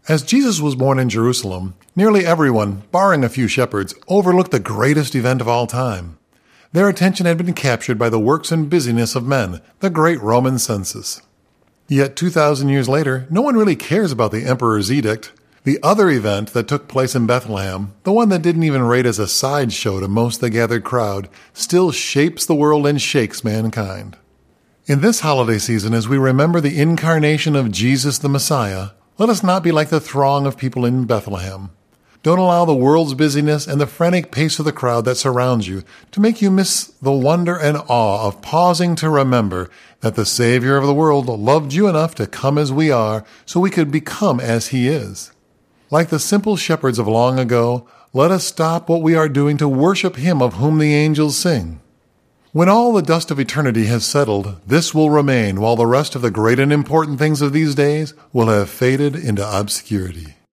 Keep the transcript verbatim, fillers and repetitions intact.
As Jesus was born in Jerusalem, nearly everyone, barring a few shepherds, overlooked the greatest event of all time. Their attention had been captured by the works and busyness of men, the great Roman census. Yet two thousand years later, no one really cares about the emperor's edict. The other event that took place in Bethlehem, the one that didn't even rate as a sideshow to most of the gathered crowd, still shapes the world and shakes mankind. In this holiday season, as we remember the incarnation of Jesus the Messiah, let us not be like the throng of people in Bethlehem. Don't allow the world's busyness and the frantic pace of the crowd that surrounds you to make you miss the wonder and awe of pausing to remember that the Savior of the world loved you enough to come as we are so we could become as He is. Like the simple shepherds of long ago, let us stop what we are doing to worship Him of whom the angels sing. When all the dust of eternity has settled, this will remain, while the rest of the great and important things of these days will have faded into obscurity.